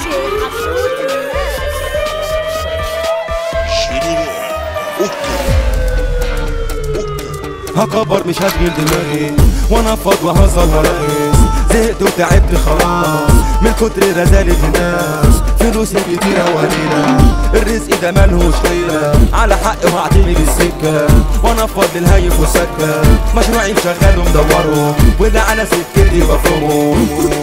هكبر مش هشغل دماغي وانا فاض وهزر وراغي، زهقت وتعبت خلاص من كتر رزالة الناس، فلوسي كتيرة وقليلة الرزق ده ملهوش ليلة، على حقي وهعتمد السكة وانا فاض للهيف وسكة، مشروعي مشغل ومدوره واللي على سكتي بفرمه.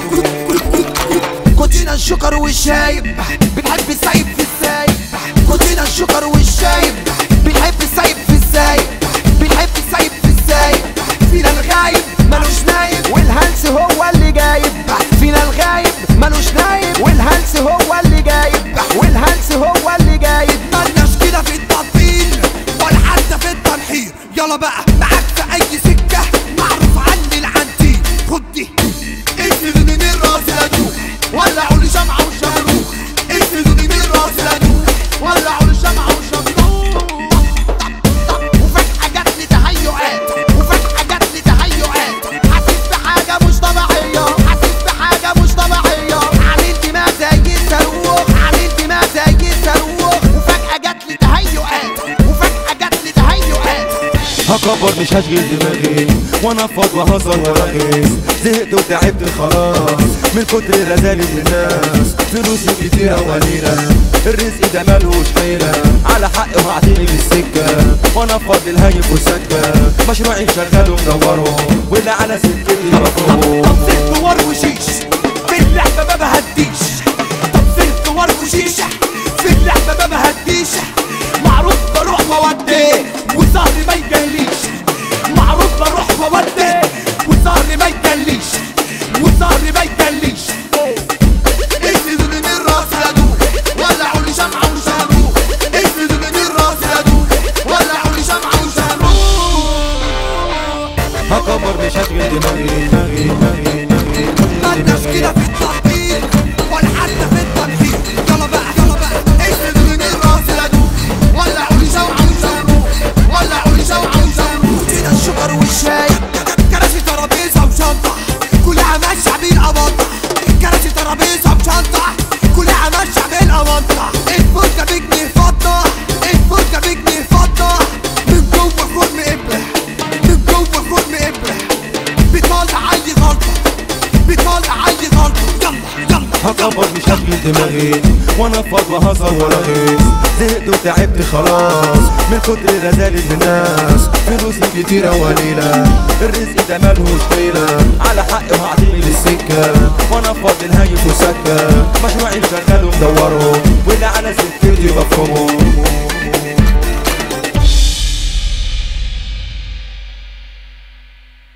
كوتشينا الشكر والشايب بنحب السايب في السايب، كوتشينا الشكر والشايب بنحب السايب في السايب، بنحب السايب في السايب، فينا الغايب ملوش نايب والهلس هو اللي جايب، فينا الغايب ملوش نايب والهلس هو اللي جايب، والهلس هو اللي جايب. مالناش كده في التطبيل ولا حتى في التنحير، يلا بقى معاك في اي سكة معروف عني العنتيل، خد دي اسندوني من راس لدوخ ولعوا لي شمعة وشمروخ، اسندوني من راس لدوخ ولعوا لي شمعة وشمروخ. وفجأة جاتلي تهيؤات وفجأة جاتلي تهيؤات، حاسس بحاجة مش طبيعية، حاسس بحاجة مش طبيعية، عامل دماغ زي الصاروخ، عامل دماغ زي الصاروخ، وفجأة جاتلي تهيؤات وفجأة جاتلي تهيؤات. هكبر مش هشغل دماغي وانا فاض وهزر وراغي، زهقت وتعبت خلاص من كتر رزالة الناس، فلوسي كتيرة وقليلة الرزق ده ملهوش حيلة، على حقي وهعتمد السكة وانا فاض للهيف وسكة، مشروعي مشغل ومدوره واللي على سكتي بفرمه. طب زهت وروشيش في اللعبة ما بهديش، طب زهت وروشيش في اللعبة ما بهديش، معروف بروح وودي وسهري ما يجليش، معروف بروح وودي وسهري ما يجليش، وسهري ما يجليش. اسندوني من راس لدوخ ولعوا لي شمعة وشمروخ، اسندوني من راس لدوخ ولعوا لي شمعة وشمروخ. هكبر مش هشغل دماغي مالناش كده في التطبيل ولا حتى في التنحير، يلا بقى يلا بقى اسندوني من راس لدوخ ولعوا لي شمعة وشمروخ، ولعوا لي شمعة وشمروخ. كوتشينا الشكر والشاي كراسي ترابيزة وشنطة كلها ماشية بالأمانطة، كراسي ترابيزة وشنطة كلها ماشية بالأمانطة، الفرجة بجنيه فضة، الفرجة بجنيه فضة، من جوه خرم إبرة، من جوه خرم إبرة، بيطلع أي غلطة، بيطلع أي غلطة. يلا يلا هكبر مش هشغل دماغي وانا فاض وهزر وراغي، زهقت وتعبت خلاص من كتر رزالة الناس، فلوسي كتيرة وقليلة الرزق ده ملهوش حيلة، على حقي وهعتمد السكة وانا فاض للهيف وسكة، مشروعي مشغل ومدوره